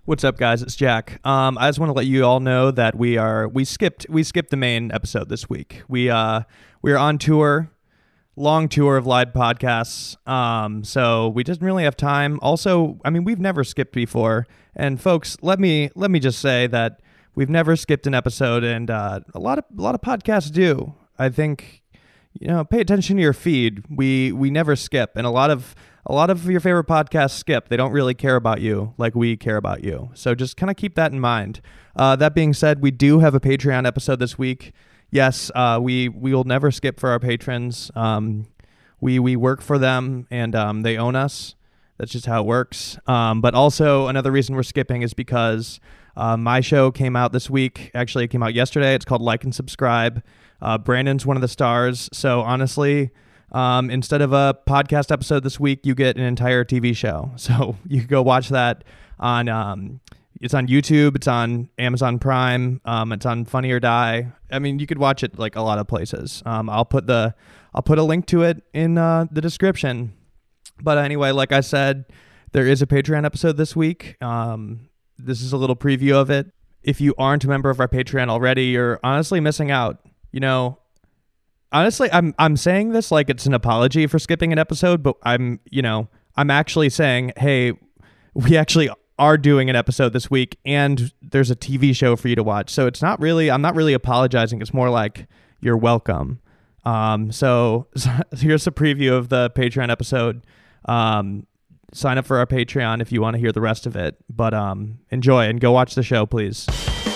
What's up, guys? It's Jack. I just want to let you all know that we skipped the main episode this week. We are on tour, long tour of live podcasts. So we didn't really have time. Also, I mean, we've never skipped before. And folks, let me just say that we've never skipped an episode, and a lot of podcasts do. I think, pay attention to your feed. We never skip, and a lot of your favorite podcasts skip. They don't really care about you like we care about you. So just kind of keep that in mind. That being said, we do have a Patreon episode this week. Yes, we will never skip for our patrons. We work for them, and they own us. That's just how it works. But also another reason we're skipping is because my show came out this week. Actually, it came out yesterday. It's called Like and Subscribe. Brandon's one of the stars. So honestly, instead of a podcast episode this week, you get an entire TV show. So you can go watch that on, it's on YouTube, it's on Amazon Prime, it's on Funny or Die. I mean, you could watch it like a lot of places. I'll put a link to it in the description. But anyway, like I said, there is a Patreon episode this week. This is a little preview of it. If you aren't a member of our Patreon already, you're honestly missing out. Honestly, I'm saying this like it's an apology for skipping an episode, but I'm actually saying, hey, we actually are doing an episode this week, and there's a TV show for you to watch. So I'm not really apologizing. It's more like you're welcome. So here's a preview of the Patreon episode. Sign up for our Patreon if you want to hear the rest of it. But enjoy and go watch the show, please.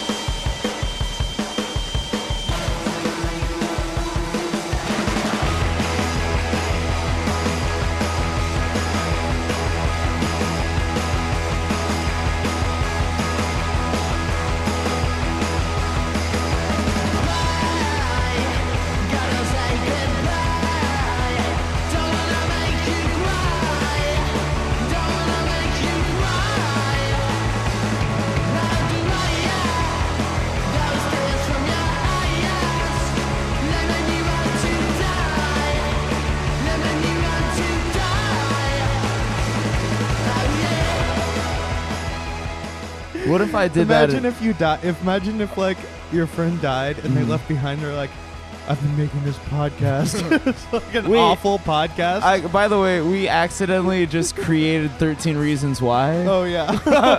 What if I did Imagine that? if you die. Imagine if like your friend died and they left behind. They're like, I've been making this podcast. It's like an awful podcast. By the way, we accidentally just created 13 Reasons Why. Oh yeah.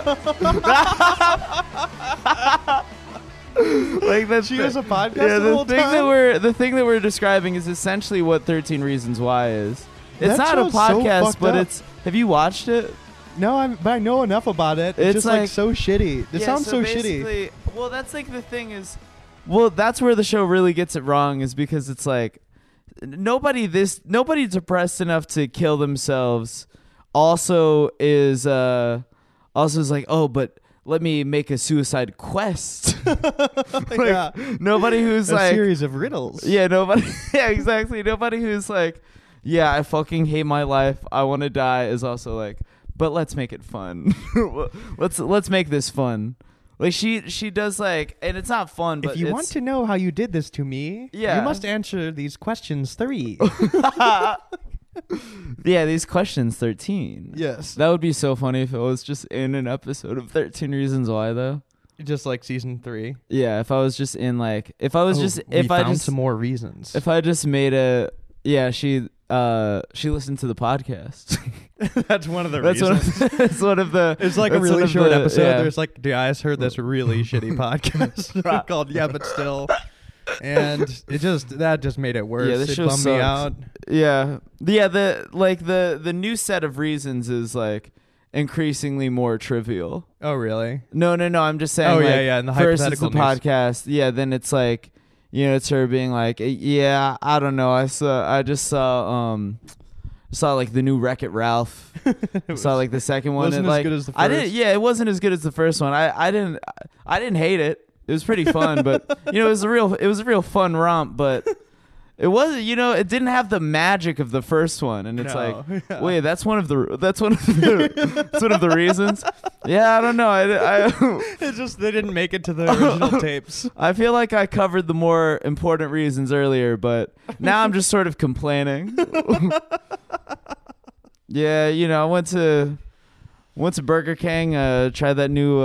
Like that. She was a podcast. Yeah, the whole time? the thing that we're describing is essentially what 13 Reasons Why is. It's That not a show's so podcast, fucked but up. it's. Have you watched it? No, but I know enough about it. It's just like so shitty. It sounds so shitty. Well, that's like the thing is. Well, that's where the show really gets it wrong, is because it's like nobody's depressed enough to kill themselves. Also is like, oh, but let me make a suicide quest. Yeah. Nobody who's a like series of riddles. Yeah, nobody. Yeah, exactly. Nobody who's like, yeah, I fucking hate my life. I want to die. Is also like, but let's make it fun. let's make this fun. Like she does like, and it's not fun. But if you want to know how you did this to me, yeah, you must answer these questions 3. Yeah, these questions 13. Yes, that would be so funny if it was just in an episode of 13 Reasons Why, though. Just like season 3. Yeah, if I was just in like, if I found some more reasons. If I just made a, yeah, she listened to the podcast. That's one of the reasons. That's one of the. It's like a really short episode. Yeah. There's like, I just heard this really shitty podcast called Yeah, But Still. And that just made it worse. Yeah, this it show bummed me out. Yeah. The new set of reasons is like increasingly more trivial. Oh, really? No. I'm just saying. Oh, like, yeah. In the first it's hypothetical the podcast. Yeah. Then it's like, it's her being like, yeah, I don't know. I just saw like the new Wreck-It Ralph. Saw like the second one. Wasn't and, as good as the first. I didn't. Yeah, it wasn't as good as the first one. I didn't hate it. It was pretty fun, but it was a real fun romp. But it wasn't. it didn't have the magic of the first one. And it's wait, that's one of the reasons. Yeah, I don't know. It's just they didn't make it to the original tapes. I feel like I covered the more important reasons earlier, but now I'm just sort of complaining. Yeah, I went to Went to Burger King. Tried that new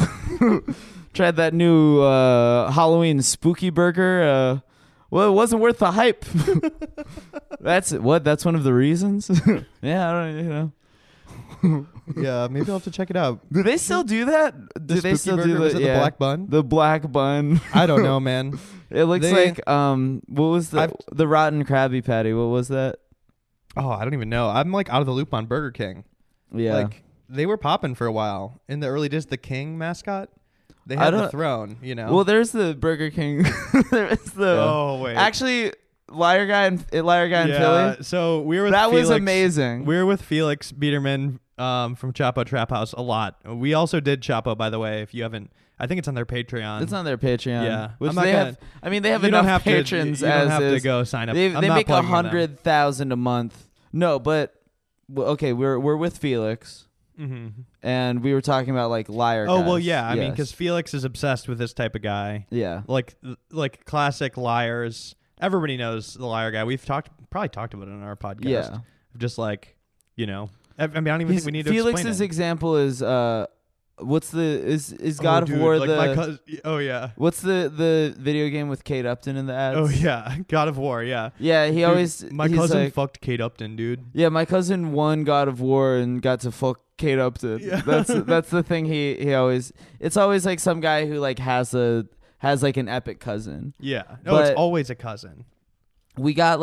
Halloween spooky burger. Well, it wasn't worth the hype. That's one of the reasons. Yeah, I don't. Yeah, maybe I'll have to check it out. Do they still do that? Do they still do the black bun? The black bun. I don't know, man. It looks like what was the rotten Krabby Patty? What was that? Oh, I don't even know. I'm like out of the loop on Burger King. Yeah, like they were popping for a while in the early days. The King mascot, they had the throne. You know. Well, there's the Burger King. There's the. Oh wait. Actually, Liar Guy in Philly. So we were with that Felix. was amazing. We were with Felix Biederman from Chapo Trap House a lot. We also did Chapo, by the way. If you haven't, I think it's on their Patreon. It's on their Patreon. Yeah, which they have. I mean, they have you don't enough have patrons. You don't have is. to go sign up. They I'm not make plugging them. 100,000 a month. No, but okay, we're with Felix, and we were talking about like Liar. Oh Guys. well, yeah. I mean, Yes. because Felix is obsessed with this type of guy. Yeah. Like classic liars. Everybody knows the Liar Guy. We've probably talked about it on our podcast. Yeah. Just like, I mean, I don't even think we need to Felix's explain it. example is is God of dude, War like the my cousin, oh yeah. What's the video game with Kate Upton in the ads? Oh yeah, God of War, yeah. Yeah, he Dude, always my he's cousin like, fucked Kate Upton, dude. Yeah, my cousin won God of War and got to fuck Kate Upton. Yeah. That's the thing he always. It's always like some guy who like has like an epic cousin. Yeah. No, But- it's always a cousin. We got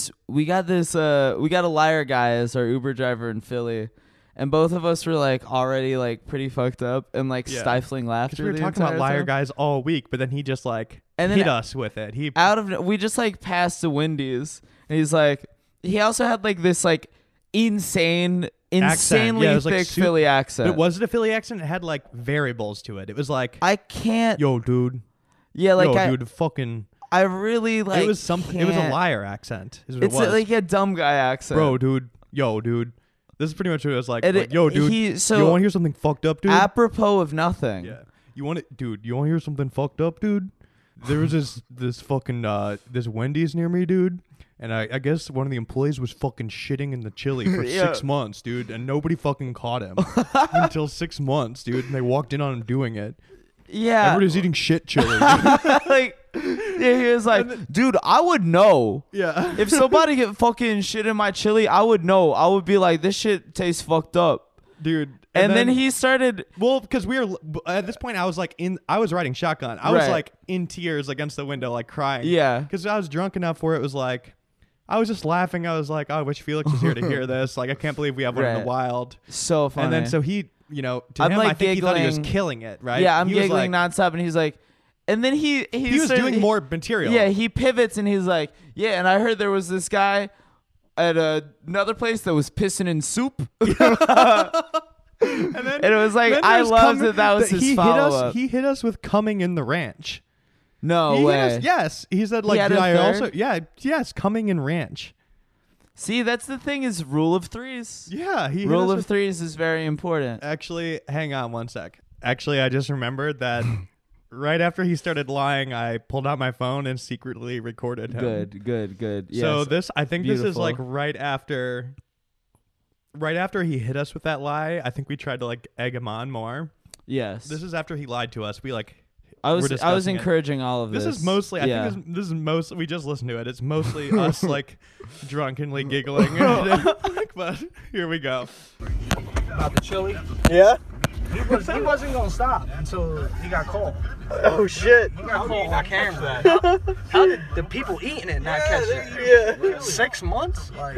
a liar guy as our Uber driver in Philly, and both of us were like already like pretty fucked up and like Yeah. stifling laughter. Because we were the talking about entire liar time. guys all week, but then he just like And then hit us with it. We just like passed the Wendy's, and he's like, he also had like this like insanely Yeah, it was, like, thick super- Philly accent. But was it a Philly accent? It had like variables to it. It was like, I can't. yo, dude. Yeah, like yo, dude, fucking. I really like. it was something. It was a can't- liar accent. Is what It's it was. like a dumb guy accent, Bro, dude. Yo, dude. This is pretty much what it was like. And Like, yo, dude. He, you so want to hear something fucked up, dude? apropos of nothing. Yeah. You want it, dude? You want to hear something fucked up, dude? There was this fucking this Wendy's near me, dude. And I guess one of the employees was fucking shitting in the chili for Yeah. 6 months, dude. And nobody fucking caught him until 6 months, dude. And they walked in on him doing it. Yeah. Everybody's eating shit chili. Like, yeah, he was like, dude, I would know. Yeah. If somebody get fucking shit in my chili, I would know. I would be like, this shit tastes fucked up. Dude. And then he started. Well, because we were at this point, I was riding shotgun. I was Right. like in tears against the window, like crying. Yeah. Because I was drunk enough where it was like, I was just laughing. I was like, oh, I wish Felix was here to hear this. Like, I can't believe we have one in Right. the wild. So funny. And then so he, to I'm, him, like, I think he thought he was giggling. killing it, right? Yeah, I'm He was giggling like, nonstop, and he's like, and then he He was started- doing more material. Yeah, he pivots and he's like, yeah, and I heard there was this guy at another place that was pissing in soup. And then And it was like, then I there's loved that that was his he hit follow-up. us. He hit us with coming in the ranch. No He hit way. us- yes, he said like had a I third? also yes coming in ranch. See, that's the thing is rule of threes. Yeah, he hit Rule us of with- threes is very important. Actually, hang on one sec. Actually, I just remembered that right after he started lying, I pulled out my phone and secretly recorded him. Good. Yes. So I think this is Beautiful. like right after he hit us with that lie. I think we tried to like egg him on more. yes. This is after he lied to us. We like I was we're discussing it. encouraging all of this. This is mostly. Yeah. I think this is mostly. We just listened to it. It's mostly us like drunkenly giggling. But here we go. About the chili. Yeah? He wasn't gonna stop until he got caught. Oh shit. He got caught on camera. How did the people eating it not catch it? Yeah. 6 months? Like,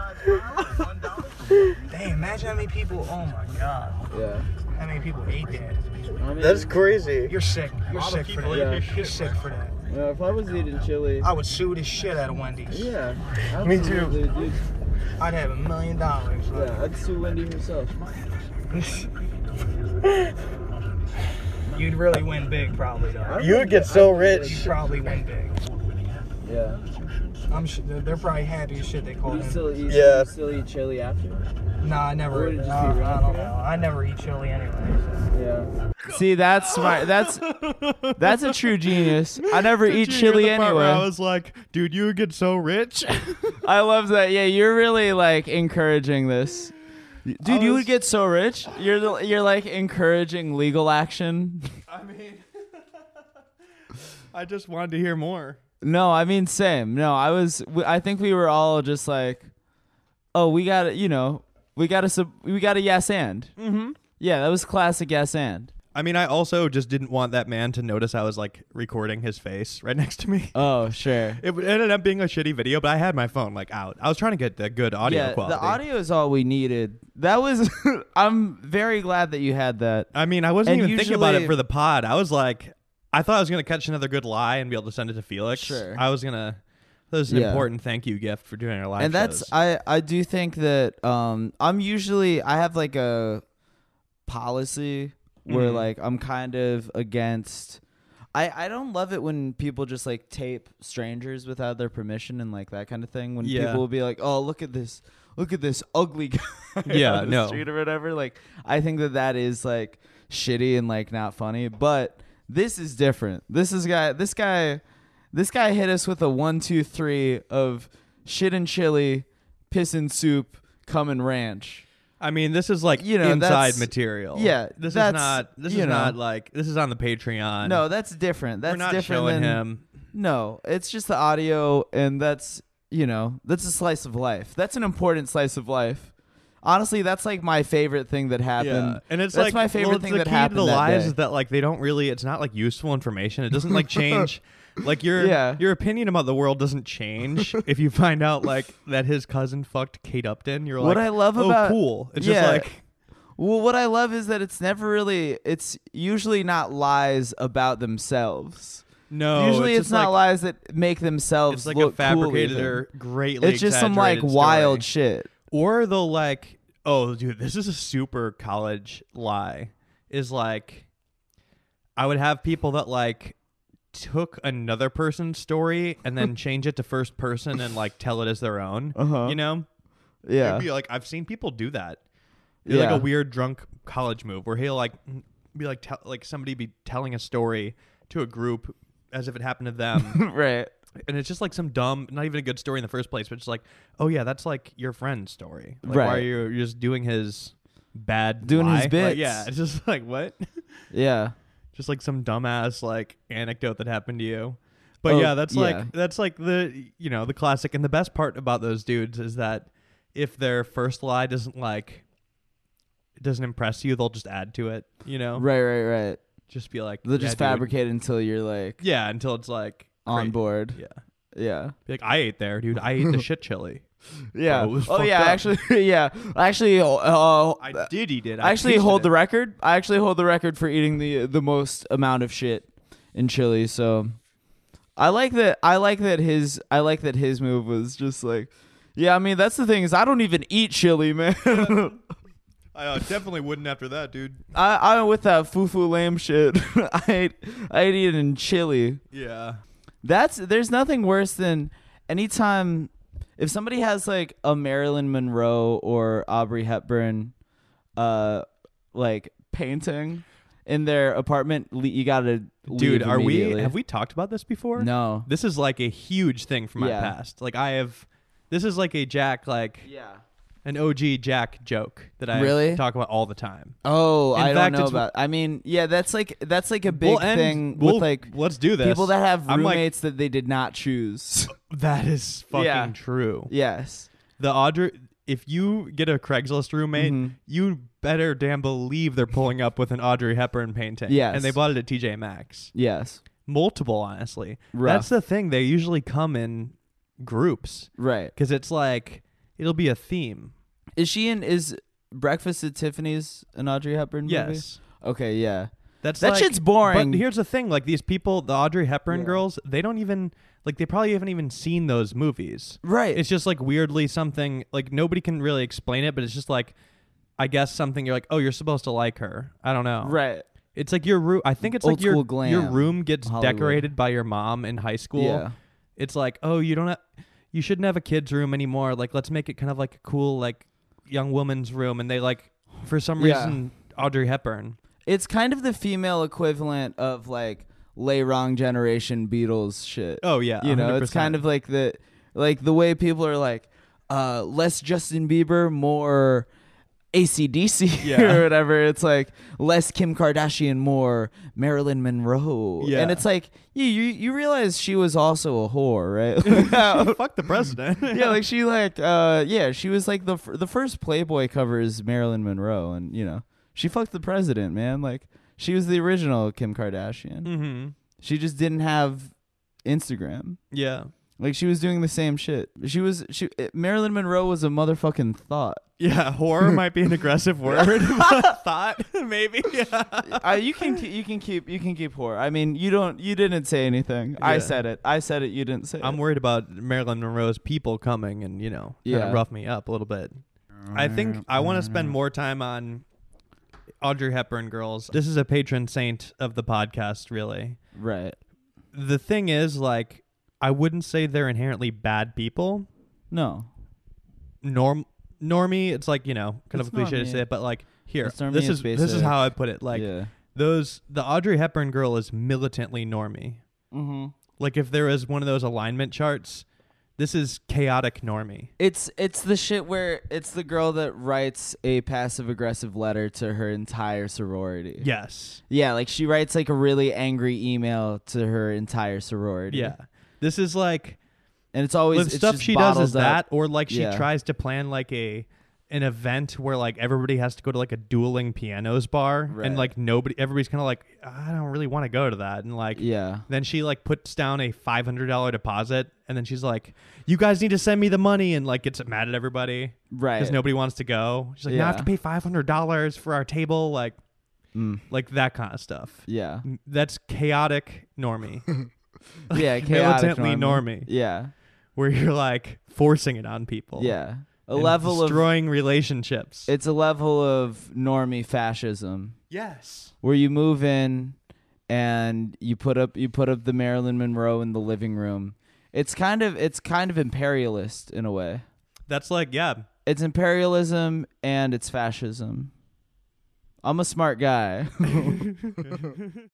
damn, imagine how many people. Oh my god. Yeah. How many people ate that? I mean, That's crazy. You're sick. You're sick for that. Yeah. You're sick for that. if I was eating chili. I would sue the shit out of Wendy's. Yeah. Me too. absolutely, dude. I'd have $1 million. Yeah, I'd sue Wendy herself. You'd really win big, probably though. You would get so You'd rich. probably win big. Yeah. I'm sure they're probably happy as shit they call You him. still eat? Yeah. You still eat chili after? Nah, I never. Or would it just Nah, be I around don't here? know. I never eat chili anyway. Yeah. See, that's smart. That's a true genius. I never eat Did you hear chili the part where I anyway. was like, dude, you would get so rich. I love that. Yeah, you're really like encouraging this. Dude, you would get so rich. You're like encouraging legal action. I mean, I just wanted to hear more. No, I mean same. No, I think we were all just like, oh, we got to, we got a yes and. Mm-hmm. Yeah, that was classic yes and. I mean, I also just didn't want that man to notice I was like recording his face right next to me. Oh, sure. It ended up being a shitty video, but I had my phone like out. I was trying to get the good audio quality. The audio is all we needed. That was. I'm very glad that you had that. I mean, I wasn't And even thinking about it usually- for the pod. I was like, I thought I was gonna catch another good lie and be able to send it to Felix. Sure. I was gonna. That was an Yeah. important thank you gift for doing our live And that's shows. I do think that I have like a policy where Mhm. like I'm kind of against. I don't love it when people just like tape strangers without their permission and like that kind of thing. When Yeah. people will be like, "Oh, look at this ugly guy Yeah, on the no. street or whatever." Like, I think that is like shitty and like not funny. But this is different. This guy hit us with a 1, 2, 3 of shit and chili, piss and soup, cum and ranch. I mean, this is like that's- inside material. yeah, This is that's- not. This you is not know. like. This is on the Patreon. No, that's different. That's we're not different showing than him. No, it's just the audio, and that's a slice of life. That's an important slice of life. Honestly, that's like my favorite thing that happened. Yeah, and it's that's like my favorite well, thing the that key happened to the that lies day. is that like they don't really. It's not like useful information. It doesn't like change. Like your opinion about the world doesn't change if you find out like that his cousin fucked Kate Upton. You're What like, I love oh, about- cool. It's yeah. just like Well, what I love is that it's usually not lies about themselves. no. Usually it's just not like, lies that make themselves It's like look a fabricated cool or even. greatly. It's just some like exaggerated wild story. shit. Or they'll like, oh, dude, this is a super college lie. Is like, I would have people that like took another person's story and then change it to first person and like tell it as their own. Uh-huh. You know? Yeah. It'd be like I've seen people do that. Be like a weird drunk college move where he'll like be like somebody be telling a story to a group as if it happened to them. Right. And it's just like some dumb, not even a good story in the first place, but it's like, oh yeah, that's like your friend's story. Like, why are Right. you're just doing his bad Doing his lie? bits. Like, yeah, it's just like what? Yeah. Just like some dumbass like anecdote that happened to you. But Oh, yeah, that's yeah. like the the classic. And the best part about those dudes is that if their first lie doesn't impress you, they'll just add to it. Right. Just be like They'll yeah, just dude. fabricate until you're like Yeah, until it's like on great. board. Yeah. Yeah. Be like, I ate there, dude. I ate the shit chili. Yeah. Bro, it was Oh fucked yeah. up. Actually, yeah. Actually, I did eat it. I actually tasted hold it. the record. I actually hold the record for eating the most amount of shit in chili. So I like that. I like that his move was just like, yeah. I mean, that's the thing is I don't even eat chili, man. I definitely wouldn't after that, dude. I'm with that foo lamb shit. I eat it in chili. Yeah. There's nothing worse than anytime if somebody has like a Marilyn Monroe or Aubrey Hepburn like painting in their apartment, you gotta Dude, leave have immediately. we talked about this before? No. This is like a huge thing from my Yeah. past. Like this is like a Jack, like Yeah. an OG Jack joke that I Really? talk about all the time. Oh, In I don't fact, know it's- about. I mean, yeah, that's like a big We'll end- thing we'll- with like let's do this. people that have I'm like, roommates that they did not choose. that is fucking Yeah. true. Yes. The Audrey, if you get a Craigslist roommate, Mhm. you better damn believe they're pulling up with an Audrey Hepburn painting. Yes. And they bought it at TJ Maxx. Yes. Multiple, honestly. Rough. That's the thing. They usually come in groups Right. because it's like it'll be a theme. Is Breakfast at Tiffany's an Audrey Hepburn movie? Yes. Okay, yeah. That's That like- shit's boring. But here's the thing: like these people, the Audrey Hepburn Yeah. girls, they don't even like. They probably haven't even seen those movies. Right. It's just like weirdly something like nobody can really explain it, but it's just like, I guess something you're like, oh, you're supposed to like her. I don't know. right. It's like your room. I think it's Old like your school glam, your room gets Hollywood. decorated by your mom in high school. Yeah. It's like, oh, you shouldn't have a kid's room anymore. Like, let's make it kind of like a cool like young woman's room, and they like for some Yeah. reason Audrey Hepburn. It's kind of the female equivalent of like Lay Wrong Generation Beatles shit. Oh yeah, You know, 100%. it's kind of like the way people are like, less Justin Bieber, more AC/DC Yeah. or whatever. It's like less Kim Kardashian, more Marilyn Monroe. Yeah. And it's like, you realize she was also a whore, right? Fuck the president. Yeah, like she she was like the first Playboy cover is Marilyn Monroe, and she fucked the president, man. Like she was the original Kim Kardashian. Mm-hmm. She just didn't have Instagram. Yeah. Like she was doing the same shit. Marilyn Monroe was a motherfucking thought. Yeah, horror might be an aggressive word. Thought maybe. Yeah. You can keep whore. I mean, you didn't say anything. I Yeah. said it. You didn't say I'm it. worried about Marilyn Monroe's people coming and kind Yeah. of rough me up a little bit. I think I want to spend more time on Audrey Hepburn girls. This is a patron saint of the podcast, really. Right. The thing is, like, I wouldn't say they're inherently bad people. No. Normie, it's like, kind It's of a cliche to normie. say it, but like here, It's normie, this it's is basic. how I put it. Like yeah. the Audrey Hepburn girl is militantly normie. Mm-hmm. Like if there is one of those alignment charts, this is chaotic normie. It's the shit where it's the girl that writes a passive aggressive letter to her entire sorority. Yes. Yeah, like she writes like a really angry email to her entire sorority. Yeah. This is like And it's always the it's stuff just she does is bottled up. that, or like she Yeah. tries to plan like an event where like everybody has to go to like a dueling pianos bar, Right. and like everybody's kind of like, I don't really want to go to that, and like Yeah. then she like puts down a $500 deposit, and then she's like, you guys need to send me the money, and like gets mad at everybody Right. because nobody wants to go. She's like, now I have Yeah. to pay $500 for our table, like that kind of stuff. Yeah. That's chaotic normie. Yeah, chaotic militantly normie. Yeah. Where you're like forcing it on people. Yeah. A and level of destroying relationships. it's a level of normie fascism Yes. where you move in and you put up the Marilyn Monroe in the living room. It's kind of imperialist in a way. That's like, yeah. It's imperialism and it's fascism. I'm a smart guy.